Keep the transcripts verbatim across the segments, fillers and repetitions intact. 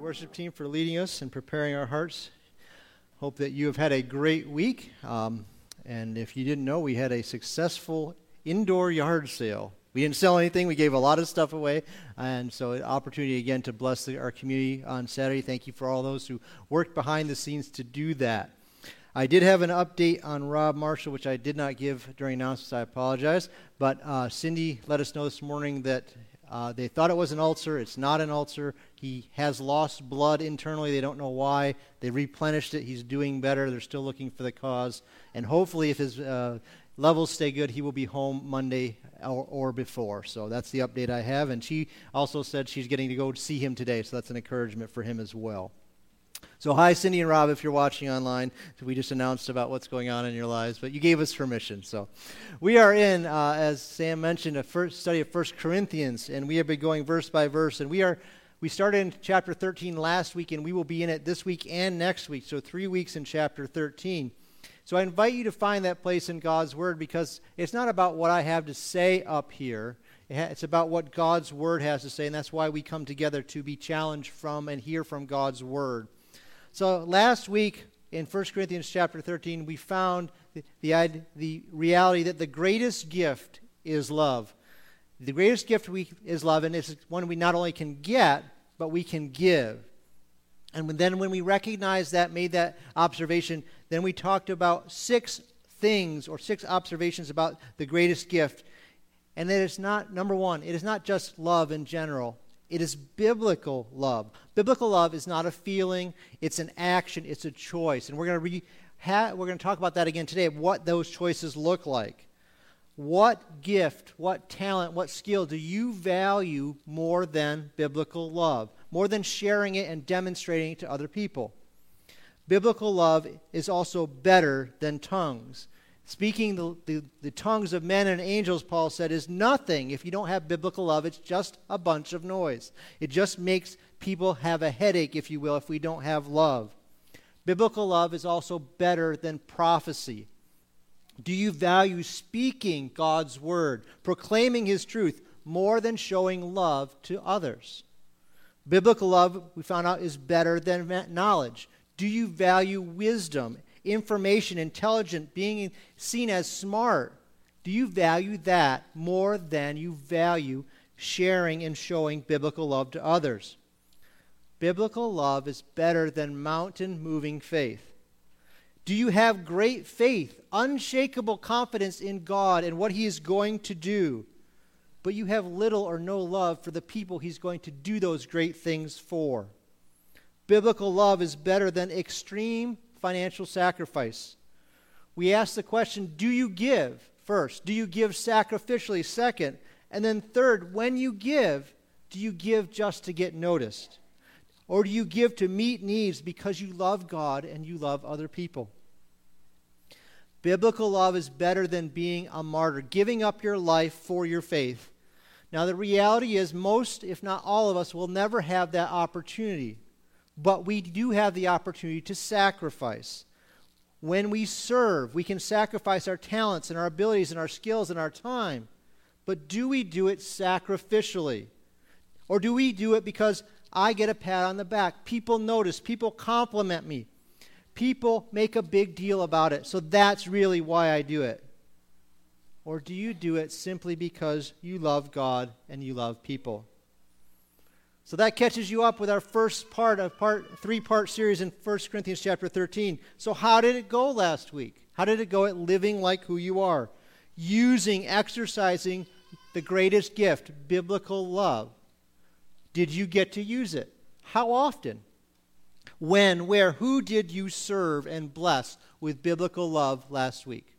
worship team for leading us and preparing our hearts. Hope that you have had a great week. Um, and if you didn't know, we had a successful indoor yard sale. We didn't sell anything. We gave a lot of stuff away. And so an opportunity again to bless the, our community on Saturday. Thank you for all those who worked behind the scenes to do that. I did have an update on Rob Marshall, which I did not give during announcements. I apologize. But uh, Cindy let us know this morning that uh, they thought it was an ulcer. It's not an ulcer. He has lost blood internally. They don't know why. They replenished it. He's doing better. They're still looking for the cause. And hopefully, if his uh, levels stay good, he will be home Monday or, or before. So that's the update I have. And she also said she's getting to go see him today. So that's an encouragement for him as well. So hi, Cindy and Rob, if you're watching online. We just announced about what's going on in your lives, but you gave us permission. So we are in, uh, as Sam mentioned, a first study of First Corinthians, and we have been going verse by verse. And we are we started in chapter thirteen last week, and we will be in it this week and next week, so three weeks in chapter thirteen. So I invite you to find that place in God's Word, because it's not about what I have to say up here. It's about what God's Word has to say, and that's why we come together, to be challenged from and hear from God's Word. So last week in First Corinthians chapter thirteen, we found the, the, the reality that the greatest gift is love. The greatest gift we, is love, and it's one we not only can get, but we can give. And then when we recognized that, made that observation, then we talked about six things or six observations about the greatest gift. And that it's not, number one, it is not just love in general. It is biblical love. Biblical love is not a feeling, it's an action, it's a choice. And we're going to re- ha- we're going to talk about that again today, what those choices look like. What gift, what talent, what skill do you value more than biblical love? More than sharing it and demonstrating it to other people? Biblical love is also better than tongues. Speaking the, the, the tongues of men and angels, Paul said, is nothing if you don't have biblical love. It's just a bunch of noise. It just makes people have a headache, if you will, if we don't have love. Biblical love is also better than prophecy. Do you value speaking God's word, proclaiming his truth, more than showing love to others? Biblical love, we found out, is better than knowledge. Do you value wisdom, information, intelligent, being seen as smart? Do you value that more than you value sharing and showing biblical love to others? Biblical love is better than mountain-moving faith. Do you have great faith, unshakable confidence in God and what he is going to do, but you have little or no love for the people he's going to do those great things for? Biblical love is better than extreme financial sacrifice. We ask the question, do you give first? Do you give sacrificially second? And then third, when you give, do you give just to get noticed? Or do you give to meet needs because you love God and you love other people? Biblical love is better than being a martyr, giving up your life for your faith. Now the reality is most, if not all of us, will never have that opportunity. But we do have the opportunity to sacrifice. When we serve, we can sacrifice our talents and our abilities and our skills and our time. But do we do it sacrificially? Or do we do it because I get a pat on the back? People notice, people compliment me. People make a big deal about it, so that's really why I do it. Or do you do it simply because you love God and you love people? So that catches you up with our first part of part three-part series in First Corinthians chapter thirteen. So how did it go last week? How did it go at living like who you are? Using, exercising the greatest gift, biblical love. Did you get to use it? How often? When, where, who did you serve and bless with biblical love last week?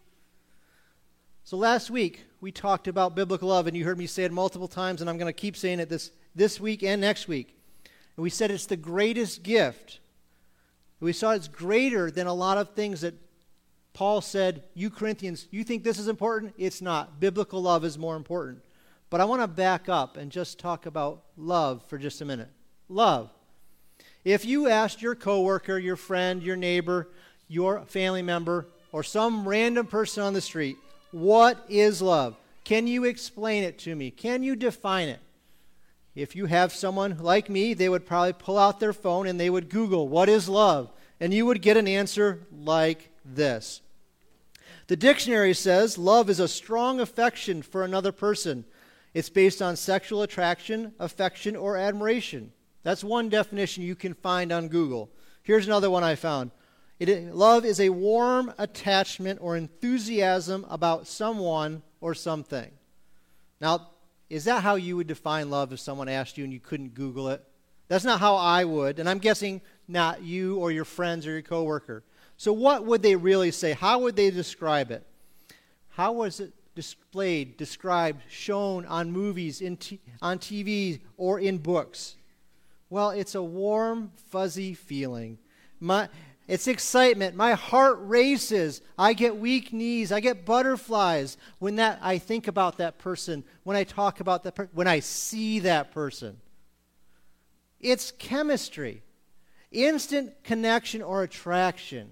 So last week, we talked about biblical love, and you heard me say it multiple times, and I'm going to keep saying it this, this week and next week. And we said it's the greatest gift. We saw it's greater than a lot of things that Paul said, you Corinthians, you think this is important? It's not. Biblical love is more important. But I want to back up and just talk about love for just a minute. Love. If you asked your coworker, your friend, your neighbor, your family member, or some random person on the street, what is love? Can you explain it to me? Can you define it? If you have someone like me, they would probably pull out their phone and they would Google, what is love? And you would get an answer like this. The dictionary says love is a strong affection for another person. It's based on sexual attraction, affection, or admiration. That's one definition you can find on Google. Here's another one I found. It, love is a warm attachment or enthusiasm about someone or something. Now, is that how you would define love if someone asked you and you couldn't Google it? That's not how I would, and I'm guessing not you or your friends or your coworker. So what would they really say? How would they describe it? How was it displayed, described, shown on movies, in t- on T V, or in books? Well, it's a warm, fuzzy feeling. My, it's excitement. My heart races. I get weak knees. I get butterflies when that I think about that person, when I talk about that person, when I see that person. It's chemistry. Instant connection or attraction.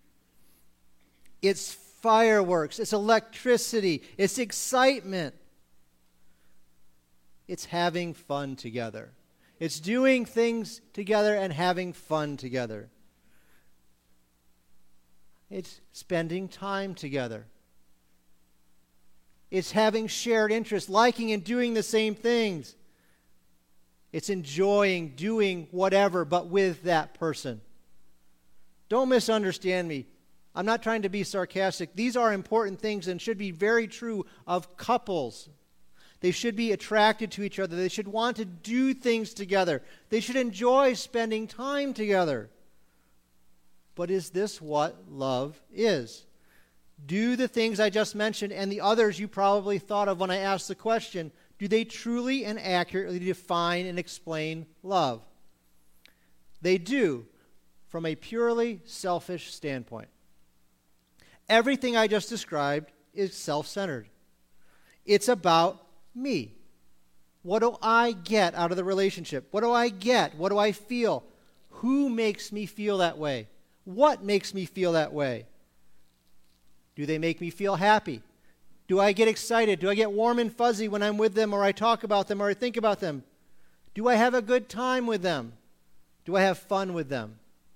It's fireworks. It's electricity. It's excitement. It's having fun together. It's doing things together and having fun together. It's spending time together. It's having shared interests, liking and doing the same things. It's enjoying doing whatever, but with that person. Don't misunderstand me. I'm not trying to be sarcastic. These are important things and should be very true of couples. They should be attracted to each other. They should want to do things together. They should enjoy spending time together. But is this what love is? Do the things I just mentioned and the others you probably thought of when I asked the question, do they truly and accurately define and explain love? They do, from a purely selfish standpoint. Everything I just described is self-centered. It's about me. What do I get out of the relationship? What do I get? What do I feel? Who makes me feel that way? What makes me feel that way? Do they make me feel happy? Do I get excited? Do I get warm and fuzzy when I'm with them or I talk about them or I think about them? Do I have a good time with them? Do I have fun with them?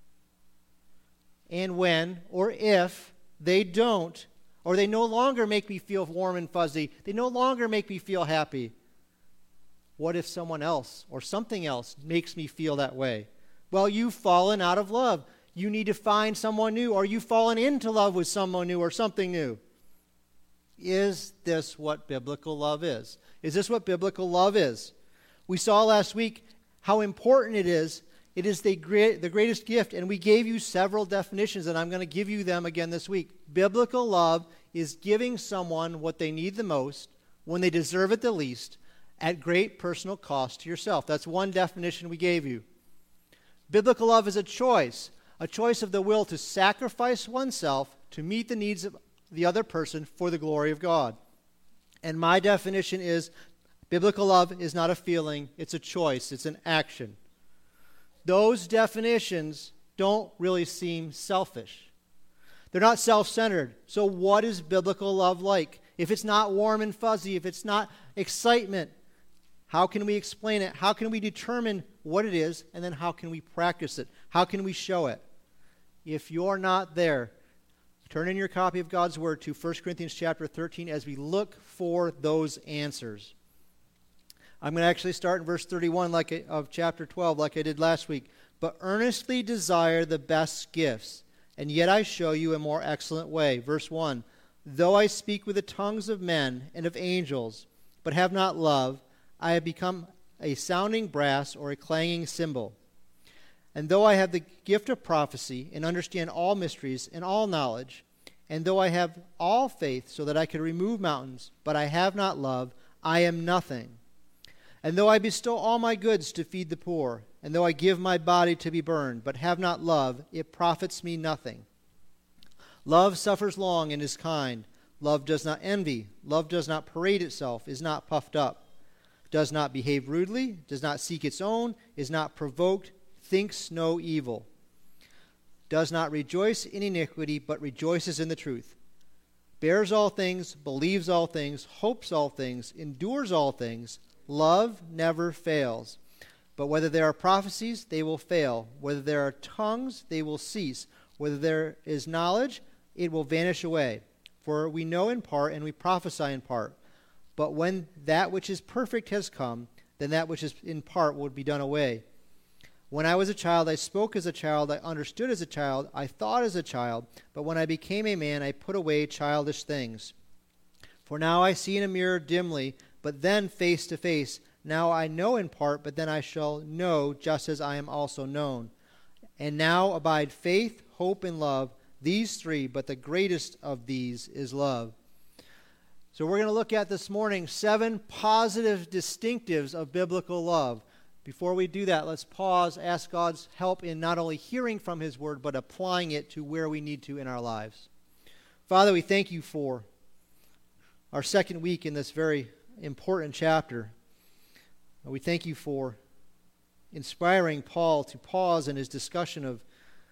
And when or if they don't, or they no longer make me feel warm and fuzzy, they no longer make me feel happy, what if someone else or something else makes me feel that way? Well, you've fallen out of love. You need to find someone new, or you've fallen into love with someone new or something new. Is this what biblical love is? Is this what biblical love is? We saw last week how important it is. It is the, great, the greatest gift, and we gave you several definitions, and I'm going to give you them again this week. Biblical love is giving someone what they need the most, when they deserve it the least, at great personal cost to yourself. That's one definition we gave you. Biblical love is a choice, a choice of the will to sacrifice oneself to meet the needs of the other person for the glory of God. And my definition is, biblical love is not a feeling, it's a choice, it's an action. Those definitions don't really seem selfish. They're not self-centered. So what is biblical love like? If it's not warm and fuzzy, if it's not excitement, how can we explain it? How can we determine what it is? And then how can we practice it? How can we show it? If you're not there, turn in your copy of God's Word to First Corinthians chapter thirteen as we look for those answers. I'm going to actually start in verse thirty-one like I, of chapter twelve like I did last week. But earnestly desire the best gifts, and yet I show you a more excellent way. Verse one, though I speak with the tongues of men and of angels, but have not love, I have become a sounding brass or a clanging cymbal. And though I have the gift of prophecy and understand all mysteries and all knowledge, and though I have all faith so that I could remove mountains, but I have not love, I am nothing. And though I bestow all my goods to feed the poor, and though I give my body to be burned, but have not love, it profits me nothing. Love suffers long and is kind. Love does not envy. Love does not parade itself, is not puffed up, does not behave rudely, does not seek its own, is not provoked, thinks no evil, does not rejoice in iniquity, but rejoices in the truth, bears all things, believes all things, hopes all things, endures all things. love never fails. But whether there are prophecies, they will fail. Whether there are tongues, they will cease. Whether there is knowledge, it will vanish away. For we know in part, and we prophesy in part. But when that which is perfect has come, then that which is in part will be done away. When I was a child, I spoke as a child, I understood as a child, I thought as a child. But when I became a man, I put away childish things. For now I see in a mirror dimly, but then face to face. Now I know in part, but then I shall know just as I am also known. And now abide faith, hope, and love, these three, but the greatest of these is love. So we're going to look at this morning seven positive distinctives of biblical love. Before we do that, let's pause, ask God's help in not only hearing from His Word, but applying it to where we need to in our lives. Father, we thank You for our second week in this very important chapter. We thank You for inspiring Paul to pause in his discussion of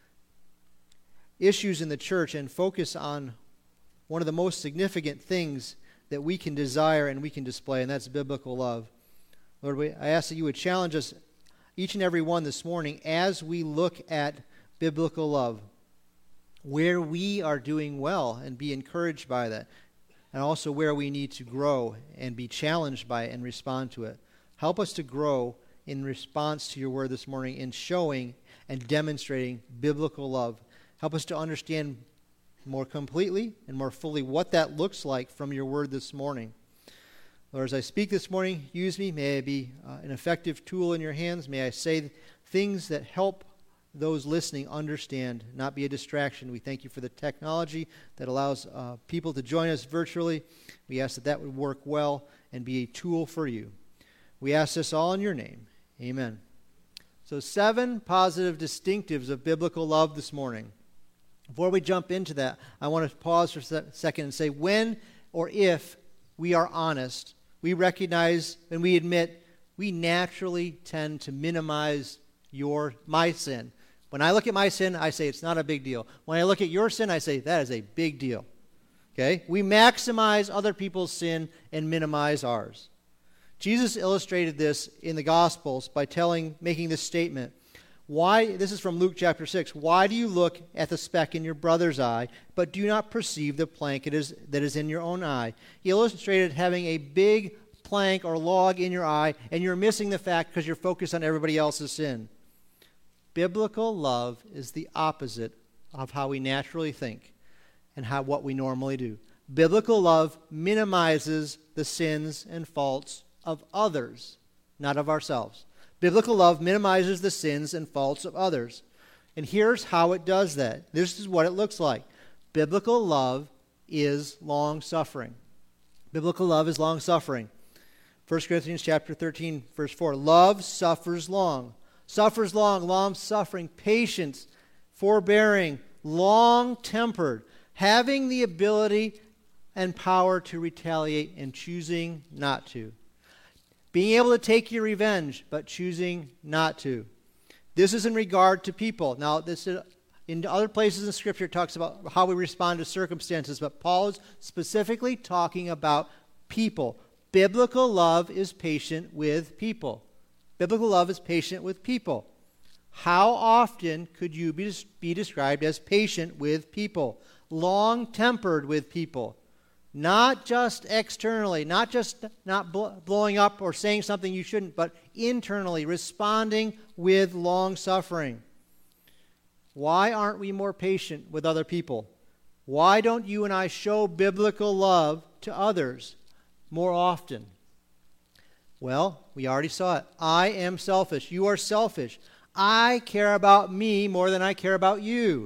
issues in the church and focus on one of the most significant things that we can desire and we can display, and that's biblical love. Lord, we, I ask that You would challenge us, each and every one this morning, as we look at biblical love, where we are doing well and be encouraged by that, and also where we need to grow and be challenged by it and respond to it. Help us to grow in response to Your word this morning in showing and demonstrating biblical love. Help us to understand more completely and more fully what that looks like from Your word this morning. Lord, as I speak this morning, use me. May I be uh, an effective tool in Your hands. May I say things that help those listening understand, not be a distraction. We thank You for the technology that allows uh, people to join us virtually. We ask that that would work well and be a tool for You. We ask this all in Your name. Amen. So seven positive distinctives of biblical love this morning. Before we jump into that, I want to pause for a second and say when or if we are honest, we recognize and we admit we naturally tend to minimize your my sin. When I look at my sin, I say it's not a big deal. When I look at your sin, I say that is a big deal. Okay? We maximize other people's sin and minimize ours. Jesus illustrated this in the Gospels by telling, making this statement. Why, this is from Luke chapter six, why do you look at the speck in your brother's eye, but do not perceive the plank it is, that is in your own eye? He illustrated having a big plank or log in your eye, and you're missing the fact because you're focused on everybody else's sin. Biblical love is the opposite of how we naturally think and how what we normally do. Biblical love minimizes the sins and faults of others, not of ourselves. Biblical love minimizes the sins and faults of others. And here's how it does that. This is what it looks like. Biblical love is long-suffering. Biblical love is long-suffering. First Corinthians chapter thirteen, verse four. Love suffers long. Suffers long, long-suffering, patience, forbearing, long-tempered, having the ability and power to retaliate and choosing not to. Being able to take your revenge, but choosing not to. This is in regard to people. Now, this is, in other places in Scripture, it talks about how we respond to circumstances, but Paul is specifically talking about people. Biblical love is patient with people. Biblical love is patient with people. How often could you be, be described as patient with people? Long-tempered with people. Not just externally, not just not bl- blowing up or saying something you shouldn't, but internally, responding with long-suffering. Why aren't we more patient with other people? Why don't you and I show biblical love to others more often? Well, we already saw it. I am selfish. You are selfish. I care about me more than I care about you.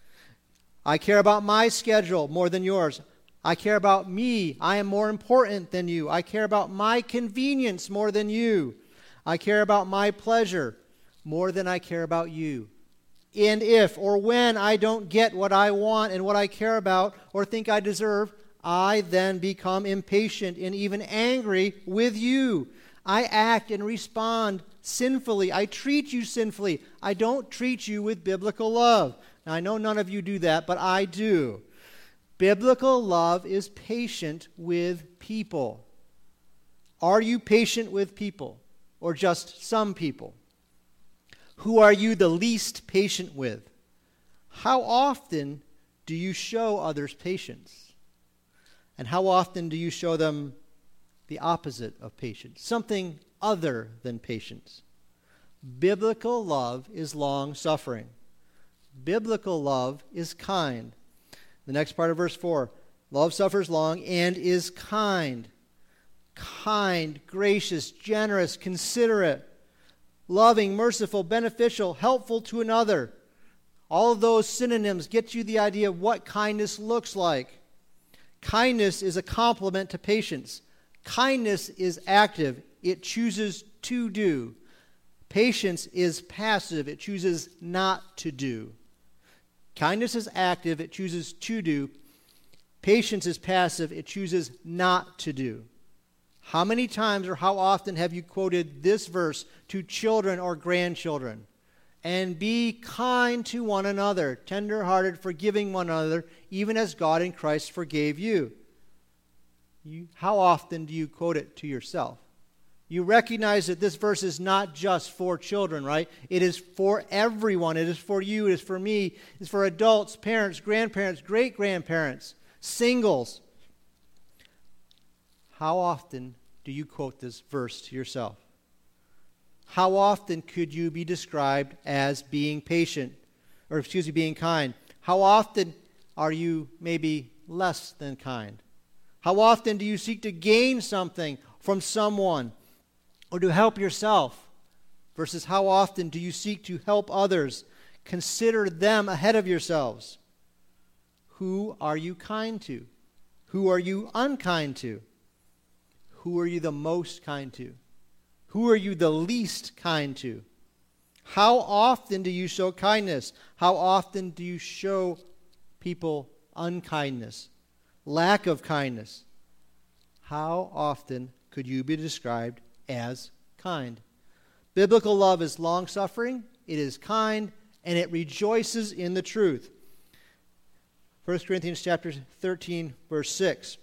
I care about my schedule more than yours. I care about me. I am more important than you. I care about my convenience more than you. I care about my pleasure more than I care about you. And if or when I don't get what I want and what I care about or think I deserve, I then become impatient and even angry with you. I act and respond sinfully. I treat you sinfully. I don't treat you with biblical love. Now, I know none of you do that, but I do. Biblical love is patient with people. Are you patient with people or just some people? Who are you the least patient with? How often do you show others patience? And how often do you show them the opposite of patience, something other than patience? Biblical love is long-suffering. Biblical love is kind. The next part of verse four, love suffers long and is kind. Kind, gracious, generous, considerate, loving, merciful, beneficial, helpful to another. All of those synonyms get you the idea of what kindness looks like. Kindness is a complement to patience. Kindness is active. It chooses to do. Patience is passive. It chooses not to do. Kindness is active. It chooses to do. Patience is passive. It chooses not to do. How many times or how often have you quoted this verse to children or grandchildren? And be kind to one another, tender-hearted, forgiving one another, even as God in Christ forgave you. You. How often do you quote it to yourself? You recognize that this verse is not just for children, right? It is for everyone. It is for you. It is for me. It is for adults, parents, grandparents, great-grandparents, singles. How often do you quote this verse to yourself? How often could you be described as being patient, or excuse me, being kind? How often are you maybe less than kind? How often do you seek to gain something from someone or to help yourself? Versus how often do you seek to help others? Consider them ahead of yourselves. Who are you kind to? Who are you unkind to? Who are you the most kind to? Who are you the least kind to? How often do you show kindness? How often do you show people unkindness, lack of kindness? How often could you be described as kind? Biblical love is long-suffering, it is kind, and it rejoices in the truth. First Corinthians chapter thirteen, verse six.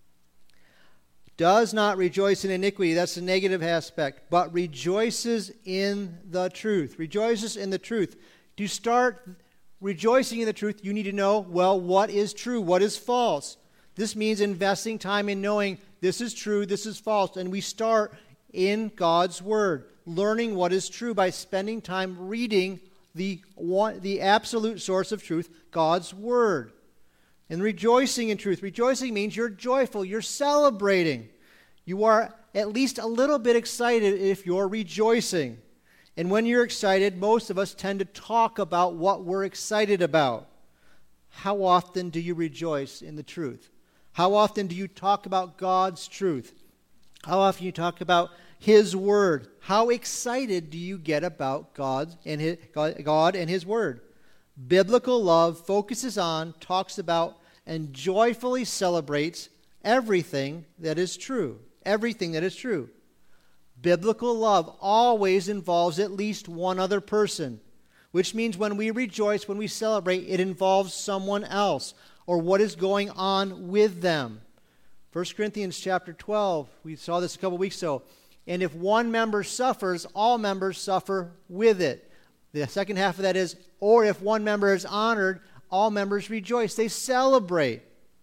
Does not rejoice in iniquity, that's the negative aspect, but rejoices in the truth. Rejoices in the truth. To start rejoicing in the truth, you need to know, well, what is true, what is false. This means investing time in knowing this is true, this is false, and we start in God's Word, learning what is true by spending time reading the one, the absolute source of truth, God's Word. And rejoicing in truth. Rejoicing means you're joyful, you're celebrating. You are at least a little bit excited if you're rejoicing. And when you're excited, most of us tend to talk about what we're excited about. How often do you rejoice in the truth? How often do you talk about God's truth? How often do you talk about His Word? How excited do you get about God and His, God and His Word? Biblical love focuses on, talks about, and joyfully celebrates everything that is true. Everything that is true. Biblical love always involves at least one other person, which means when we rejoice, when we celebrate, it involves someone else or what is going on with them. First Corinthians chapter twelve, we saw this a couple weeks ago. And if one member suffers, all members suffer with it. The second half of that is, or if one member is honored, all members rejoice. They celebrate.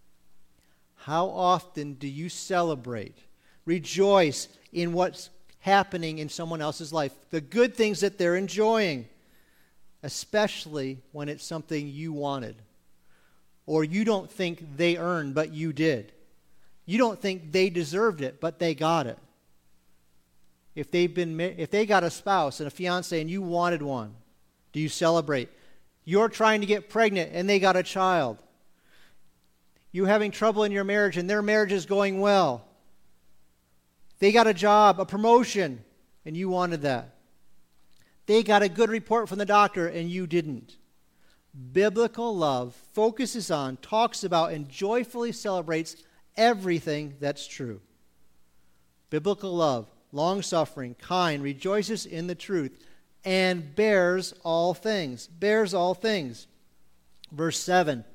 How often do you celebrate? Rejoice in what's happening in someone else's life, the good things that they're enjoying, especially when it's something you wanted, or you don't think they earned, but you did. You don't think they deserved it, but they got it. If they've been, if they got a spouse and a fiance and you wanted one, do you celebrate? You're trying to get pregnant and they got a child. You're having trouble in your marriage and their marriage is going well. They got a job, a promotion, and you wanted that. They got a good report from the doctor and you didn't. Biblical love focuses on, talks about, and joyfully celebrates everything that's true. Biblical love, long-suffering, kind, rejoices in the truth, and bears all things. Bears all things. Verse seven.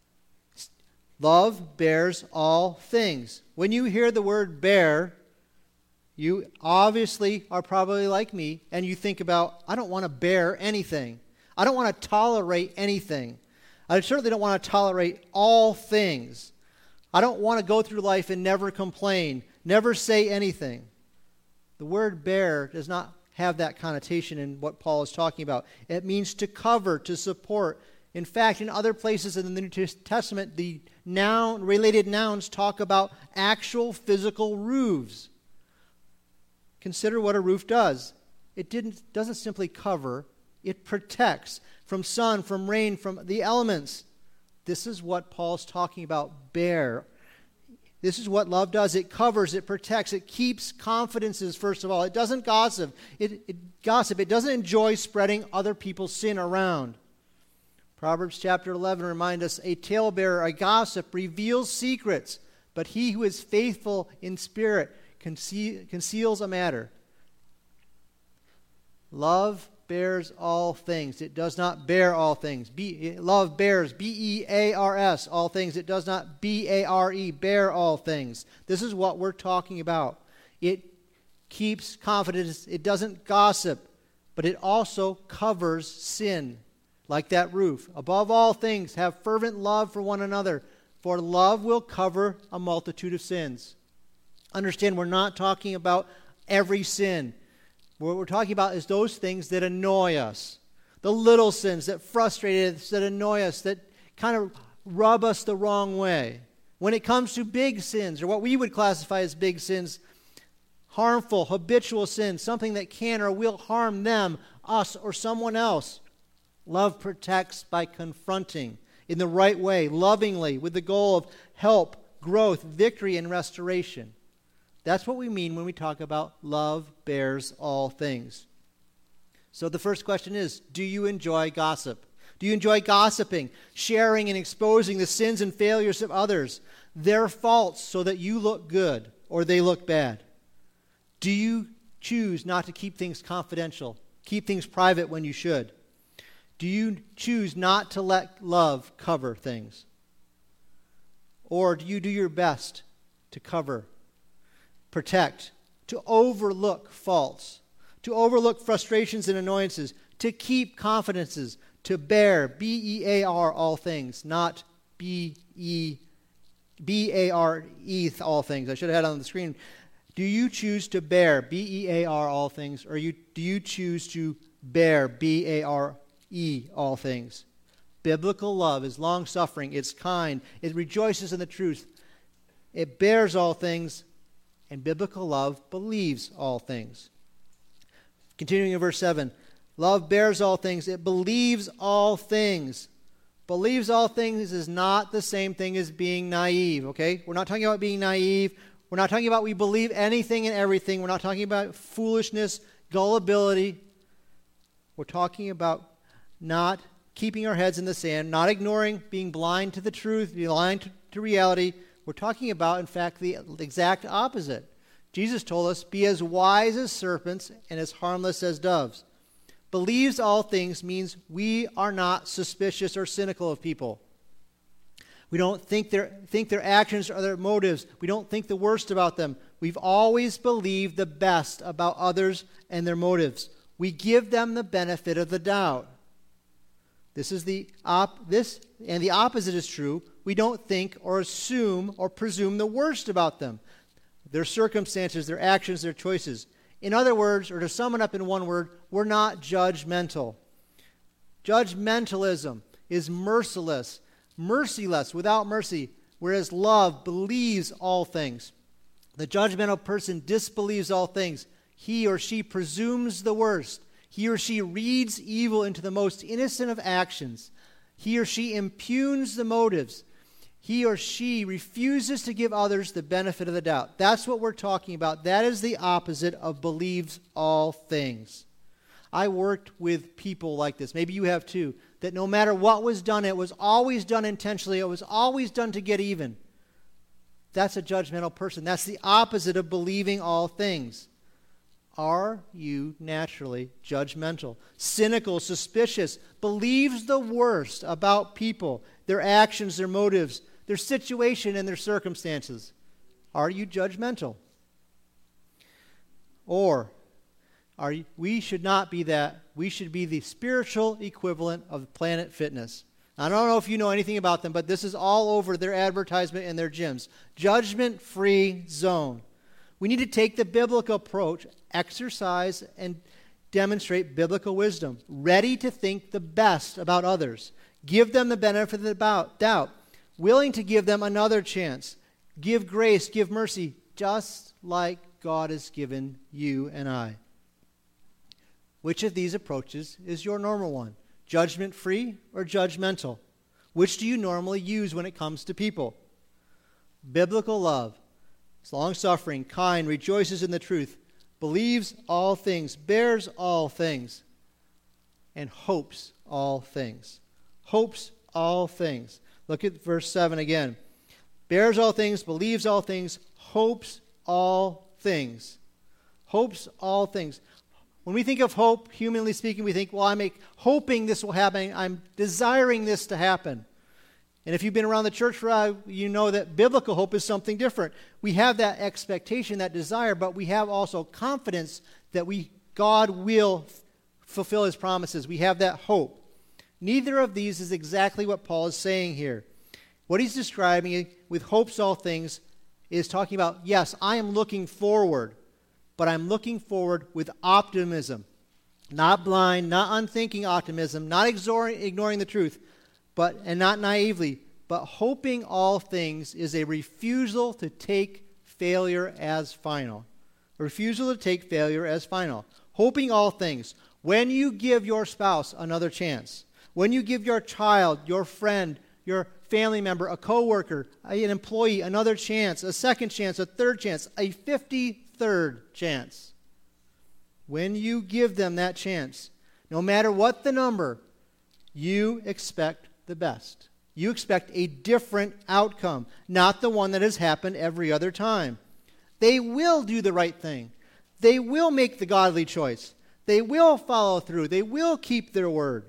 Love bears all things. When you hear the word bear, You obviously are probably like me, and you think about, I don't want to bear anything. I don't want to tolerate anything. I certainly don't want to tolerate all things. I don't want to go through life and never complain, never say anything. The word bear does not have that connotation in what Paul is talking about. It means to cover, to support. In fact, in other places in the New Testament, the noun, related nouns talk about actual physical roofs. Consider what a roof does. It didn't, doesn't simply cover, it protects from sun, from rain, from the elements. This is what Paul's talking about, bear. This is what love does. It covers, it protects, it keeps confidences, first of all. It doesn't gossip. It, it gossip. It doesn't enjoy spreading other people's sin around. Proverbs chapter eleven reminds us, a talebearer, a gossip, reveals secrets, but he who is faithful in spirit conce- conceals a matter. Love bears all things. It does not bear all things. Be, love bears, B E A R S, all things. It does not B A R E, bear all things. This is what we're talking about. It keeps confidence. It doesn't gossip, but it also covers sin, like that roof. Above all things, have fervent love for one another, for love will cover a multitude of sins. Understand, we're not talking about every sin. What we're talking about is those things that annoy us. The little sins that frustrate us, that annoy us, that kind of rub us the wrong way. When it comes to big sins, or what we would classify as big sins, harmful, habitual sins, something that can or will harm them, us, or someone else, love protects by confronting in the right way, lovingly, with the goal of help, growth, victory, and restoration. That's what we mean when we talk about love bears all things. So the first question is, do you enjoy gossip? Do you enjoy gossiping, sharing and exposing the sins and failures of others, their faults, so that you look good or they look bad? Do you choose not to keep things confidential, keep things private when you should? Do you choose not to let love cover things? Or do you do your best to cover, protect, to overlook faults, to overlook frustrations and annoyances, to keep confidences, to bear, B E A R, all things, not B E B A R E, all things. I should have had it on the screen. Do you choose to bear, B E A R, all things, or you, do you choose to bear, B A R E, all things? Biblical love is long-suffering, it's kind, it rejoices in the truth, it bears all things, and biblical love believes all things. Continuing in verse seven, love bears all things, it believes all things. Believes all things is not the same thing as being naive, okay? We're not talking about being naive. We're not talking about we believe anything and everything. We're not talking about foolishness, gullibility. We're talking about not keeping our heads in the sand, not ignoring, being blind to the truth, being blind to, to reality. We're talking about, in fact, the exact opposite. Jesus told us, be as wise as serpents and as harmless as doves. Believes all things means we are not suspicious or cynical of people. We don't think their, think their actions or their motives. We don't think the worst about them. We've always believed the best about others and their motives. We give them the benefit of the doubt. This is the op- this and the opposite is true. We don't think or assume or presume the worst about them, their circumstances, their actions, their choices. In other words, or to sum it up in one word, we're not judgmental. Judgmentalism is merciless, merciless, without mercy, whereas love believes all things. The judgmental person disbelieves all things. He or she presumes the worst. He or she reads evil into the most innocent of actions. He or she impugns the motives. He or she refuses to give others the benefit of the doubt. That's what we're talking about. That is the opposite of believes all things. I worked with people like this. Maybe you have too. That no matter what was done, it was always done intentionally. It was always done to get even. That's a judgmental person. That's the opposite of believing all things. Are you naturally judgmental, cynical, suspicious, believes the worst about people, their actions, their motives, their situation, and their circumstances? Are you judgmental? Or are you, we should not be that. We should be the spiritual equivalent of Planet Fitness. I don't know if you know anything about them, but this is all over their advertisement and their gyms. Judgment-free zone. We need to take the biblical approach, exercise and demonstrate biblical wisdom, ready to think the best about others, give them the benefit of the doubt, willing to give them another chance, give grace, give mercy, just like God has given you and I. Which of these approaches is your normal one? Judgment-free or judgmental? Which do you normally use when it comes to people? Biblical love is long-suffering, kind, rejoices in the truth, believes all things, bears all things, and hopes all things. Hopes all things. Look at verse seven again. Bears all things, believes all things, hopes all things. Hopes all things. When we think of hope, humanly speaking, we think, well, I'm hoping this will happen. I'm desiring this to happen. And if you've been around the church for a while, you know that biblical hope is something different. We have that expectation, that desire, but we have also confidence that we God will f- fulfill his promises. We have that hope. Neither of these is exactly what Paul is saying here. What he's describing with hopes all things is talking about, yes, I am looking forward, but I'm looking forward with optimism. Not blind, not unthinking optimism, not ignoring, ignoring the truth, but and not naively, but hoping all things is a refusal to take failure as final. A refusal to take failure as final. Hoping all things. When you give your spouse another chance, when you give your child, your friend, your family member, a coworker, an employee another chance, a second chance, a third chance, a fifty-third chance. When you give them that chance, no matter what the number, you expect the best. You expect a different outcome, not the one that has happened every other time. They will do the right thing. They will make the godly choice. They will follow through. They will keep their word.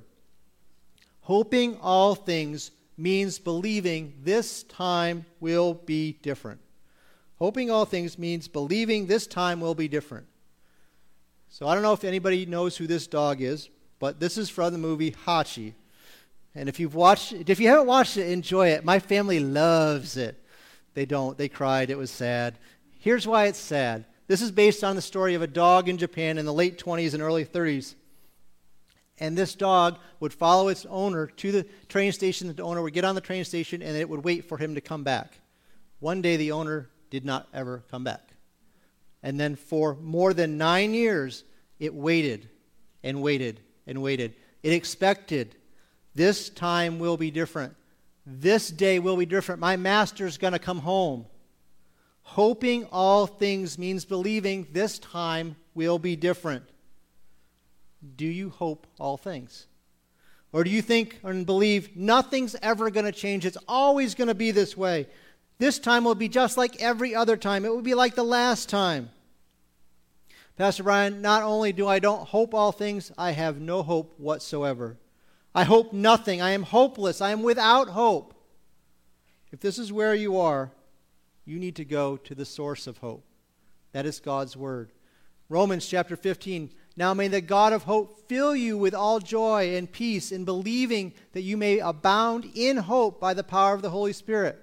Hoping all things means believing this time will be different. Hoping all things means believing this time will be different. So I don't know if anybody knows who this dog is, but this is from the movie Hachi. And if you've watched it, if you haven't watched it, enjoy it. My family loves it. They don't. They cried. It was sad. Here's why it's sad. This is based on the story of a dog in Japan in the late twenties and early thirties. And this dog would follow its owner to the train station. The owner would get on the train station, and it would wait for him to come back. One day, the owner did not ever come back. And then for more than nine years, it waited and waited and waited. It expected, this time will be different. This day will be different. My master's going to come home. Hoping all things means believing this time will be different. Do you hope all things? Or do you think and believe nothing's ever going to change? It's always going to be this way. This time will be just like every other time. It will be like the last time. Pastor Brian, not only do I don't hope all things, I have no hope whatsoever. I hope nothing. I am hopeless. I am without hope. If this is where you are, you need to go to the source of hope. That is God's word. Romans chapter fifteen. Now may the God of hope fill you with all joy and peace in believing that you may abound in hope by the power of the Holy Spirit.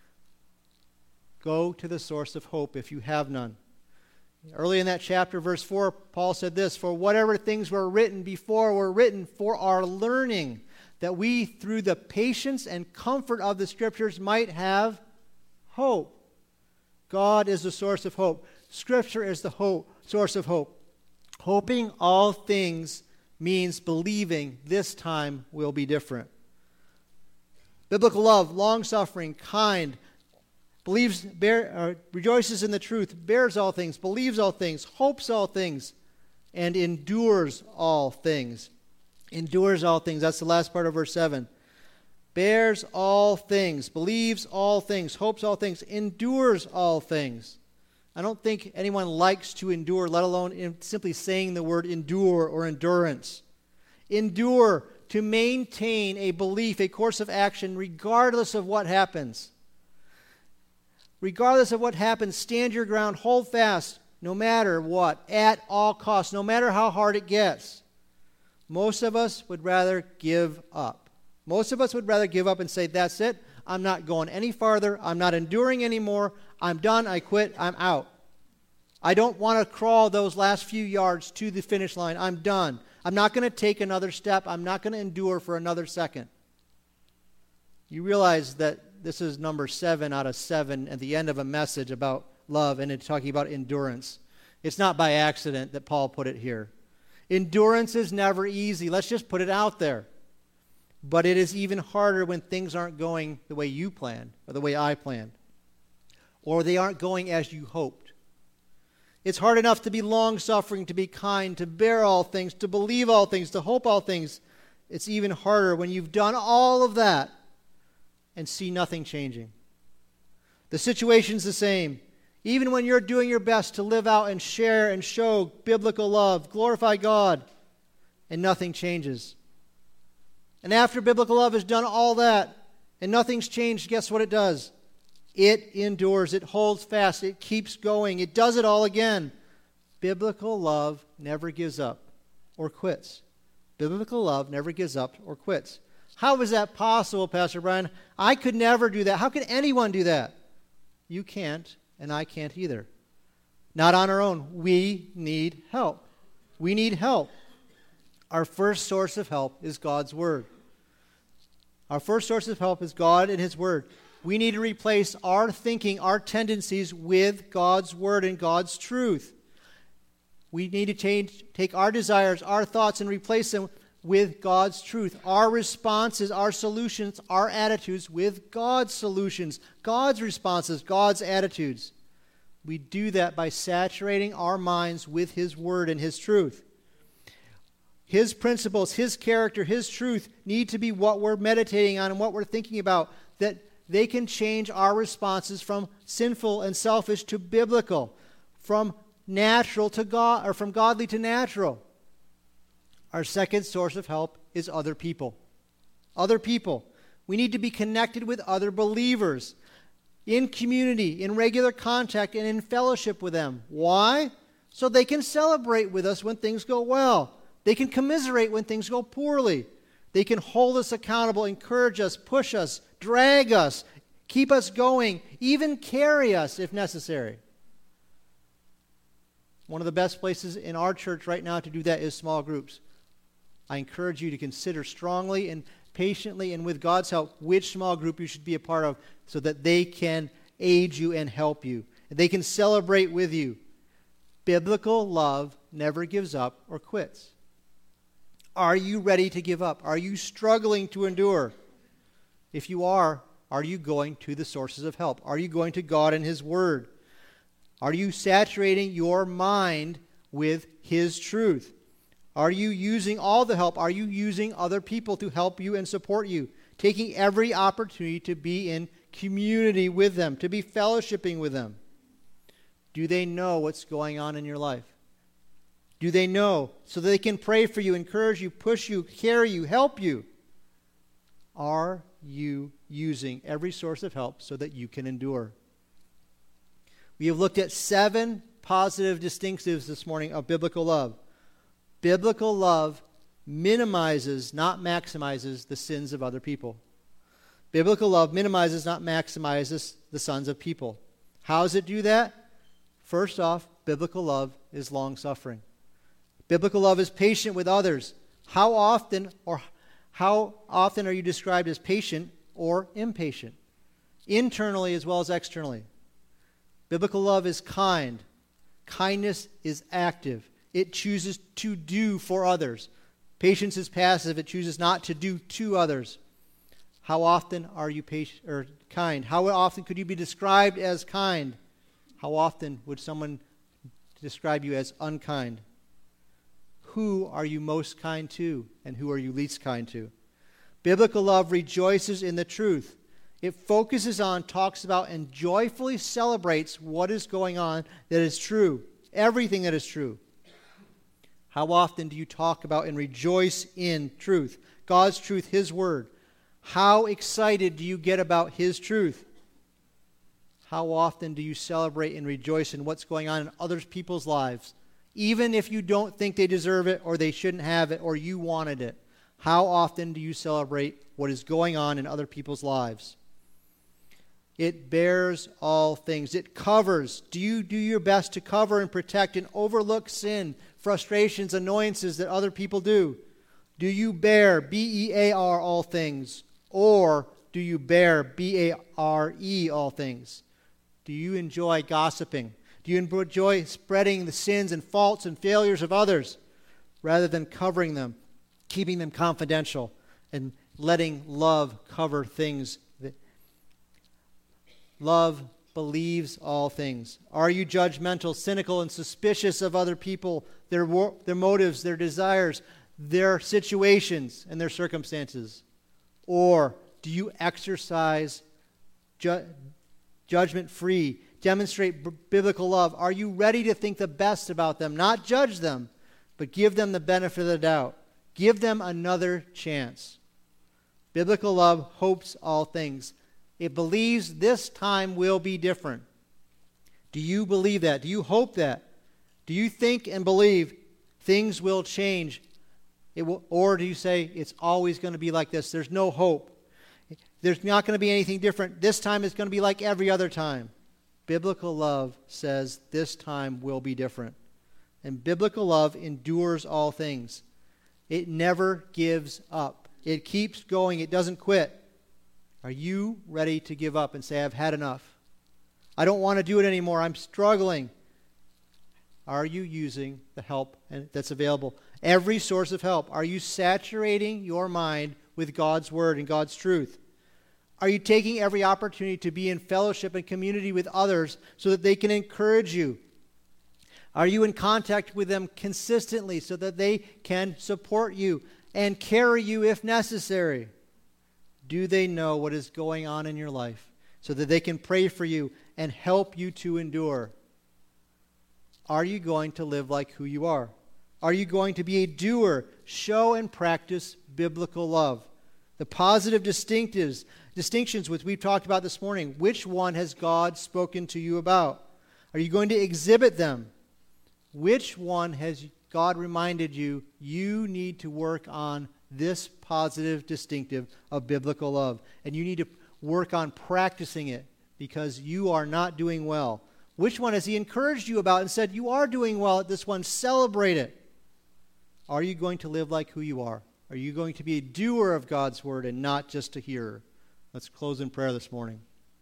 Go to the source of hope if you have none. Early in that chapter, verse four, Paul said this, for whatever things were written before were written for our learning, that we through the patience and comfort of the Scriptures might have hope. God is the source of hope. Scripture is the hope, source of hope. Hoping all things means believing this time will be different. Biblical love, long-suffering, kind, believes, bear, uh, rejoices in the truth, bears all things, believes all things, hopes all things, and endures all things. Endures all things. That's the last part of verse seven. Bears all things, believes all things, hopes all things, endures all things. I don't think anyone likes to endure, let alone in simply saying the word endure or endurance. Endure, to maintain a belief, a course of action, regardless of what happens. Regardless of what happens, stand your ground, hold fast, no matter what, at all costs, no matter how hard it gets. Most of us would rather give up. Most of us would rather give up and say, that's it. I'm not going any farther. I'm not enduring anymore. I'm done. I quit. I'm out. I don't want to crawl those last few yards to the finish line. I'm done. I'm not going to take another step. I'm not going to endure for another second. You realize that this is number seven out of seven at the end of a message about love, and it's talking about endurance. It's not by accident that Paul put it here. Endurance is never easy. Let's just put it out there. But it is even harder when things aren't going the way you planned or the way I planned, or they aren't going as you hoped. It's hard enough to be long-suffering, to be kind, to bear all things, to believe all things, to hope all things. It's even harder when you've done all of that and see nothing changing. The situation's the same. Even when you're doing your best to live out and share and show biblical love, glorify God, and nothing changes. And after biblical love has done all that and nothing's changed, guess what it does? It endures, it holds fast, it keeps going, it does it all again. Biblical love never gives up or quits. Biblical love never gives up or quits. How is that possible, Pastor Brian? I could never do that. How can anyone do that? You can't, and I can't either. Not on our own. We need help. We need help. Our first source of help is God's Word. Our first source of help is God and His Word. We need to replace our thinking, our tendencies with God's Word and God's truth. We need to change, take our desires, our thoughts, and replace them with God's truth. Our responses, our solutions, our attitudes with God's solutions, God's responses, God's attitudes. We do that by saturating our minds with His Word and His truth. His principles, His character, His truth need to be what we're meditating on and what we're thinking about, that they can change our responses from sinful and selfish to biblical, from natural to God, or from godly to natural. Our second source of help is other people. Other people. We need to be connected with other believers in community, in regular contact, and in fellowship with them. Why? So they can celebrate with us when things go well. They can commiserate when things go poorly. They can hold us accountable, encourage us, push us, drag us, keep us going, even carry us if necessary. One of the best places in our church right now to do that is small groups. I encourage you to consider strongly and patiently and with God's help which small group you should be a part of so that they can aid you and help you. They can celebrate with you. Biblical love never gives up or quits. Are you ready to give up? Are you struggling to endure? If you are, are you going to the sources of help? Are you going to God and His Word? Are you saturating your mind with His truth? Are you using all the help? Are you using other people to help you and support you? Taking every opportunity to be in community with them, to be fellowshipping with them. Do they know what's going on in your life? Do they know so that they can pray for you, encourage you, push you, carry you, help you? Are you using every source of help so that you can endure? We have looked at seven positive distinctives this morning of biblical love. Biblical love minimizes, not maximizes, the sins of other people. Biblical love minimizes, not maximizes, the sins of people. How does it do that? First off, biblical love is long-suffering. Biblical love is patient with others. How often or how often are you described as patient or impatient? Internally as well as externally. Biblical love is kind. Kindness is active. It chooses to do for others. Patience is passive. It chooses not to do to others. How often are you patient or kind? How often could you be described as kind? How often would someone describe you as unkind? Who are you most kind to, and who are you least kind to? Biblical love rejoices in the truth. It focuses on, talks about, and joyfully celebrates what is going on that is true, everything that is true. How often do you talk about and rejoice in truth? God's truth, His Word. How excited do you get about His truth? how often do you celebrate and rejoice in what's going on in other people's lives, even if you don't think they deserve it or they shouldn't have it or you wanted it? How often do you celebrate what is going on in other people's lives? It bears all things. It covers. Do you do your best to cover and protect and overlook sin, frustrations, annoyances that other people do? Do you bear, B E A R, all things? Or do you bear, B A R E, all things? Do you enjoy gossiping? Do you enjoy spreading the sins and faults and failures of others rather than covering them, keeping them confidential, and letting love cover things? That love believes all things. Are you judgmental, cynical, and suspicious of other people, their, their motives, their desires, their situations, and their circumstances? Or do you exercise ju- judgment-free, demonstrate b- biblical love? Are you ready to think the best about them, not judge them, but give them the benefit of the doubt? Give them another chance. Biblical love hopes all things. It believes this time will be different. Do you believe that? Do you hope that? Do you think and believe things will change? It will, or do you say it's always going to be like this? There's no hope. There's not going to be anything different. This time it's going to be like every other time. Biblical love says this time will be different. And biblical love endures all things. It never gives up. It keeps going. It doesn't quit. Are you ready to give up and say, I've had enough? I don't want to do it anymore. I'm struggling. Are you using the help that's available? Every source of help. Are you saturating your mind with God's word and God's truth? Are you taking every opportunity to be in fellowship and community with others so that they can encourage you? Are you in contact with them consistently so that they can support you and carry you if necessary? Do they know what is going on in your life so that they can pray for you and help you to endure? Are you going to live like who you are? Are you going to be a doer, show and practice biblical love? The positive distinctives, distinctions which we've talked about this morning, which one has God spoken to you about? Are you going to exhibit them? Which one has God reminded you you need to work on this positive distinctive of biblical love? And you need to work on practicing it because you are not doing well. Which one has he encouraged you about and said, you are doing well at this one, celebrate it? Are you going to live like who you are? Are you going to be a doer of God's word and not just a hearer? Let's close in prayer this morning.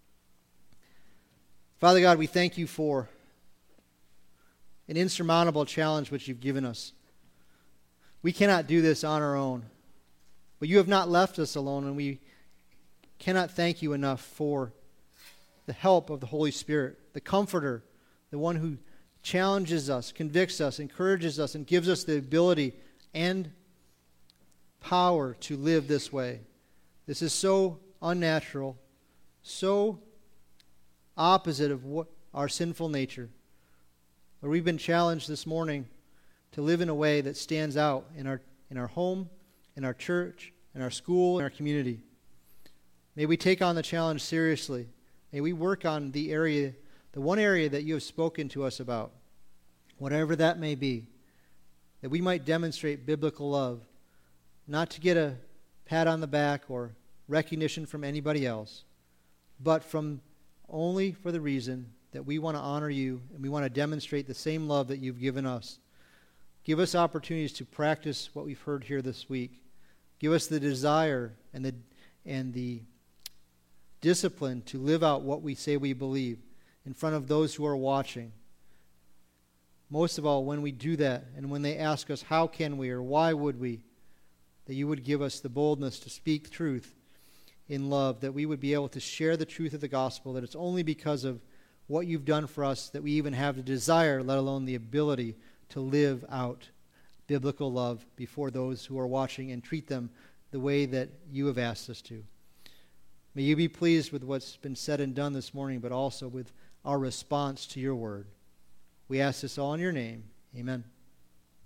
Father God, we thank you for an insurmountable challenge which you've given us. We cannot do this on our own, but you have not left us alone, and we cannot thank you enough for the help of the Holy Spirit, the Comforter, the one who challenges us, convicts us, encourages us, and gives us the ability and power to live this way. This is so unnatural, so opposite of what our sinful nature. Lord, we've been challenged this morning to live in a way that stands out in our in our home, in our church, in our school, in our community. May we take on the challenge seriously. May we work on the area, the one area that you have spoken to us about, whatever that may be, that we might demonstrate biblical love, not to get a pat on the back or recognition from anybody else, but from only for the reason that we want to honor you and we want to demonstrate the same love that you've given us. Give us opportunities to practice what we've heard here this week. Give us the desire and the and the discipline to live out what we say we believe in front of those who are watching. Most of all, when we do that and when they ask us how can we or why would we, that you would give us the boldness to speak truth in love, that we would be able to share the truth of the gospel, that it's only because of what you've done for us that we even have the desire, let alone the ability, to live out biblical love before those who are watching and treat them the way that you have asked us to. May you be pleased with what's been said and done this morning, but also with our response to your word. We ask this all in your name. Amen.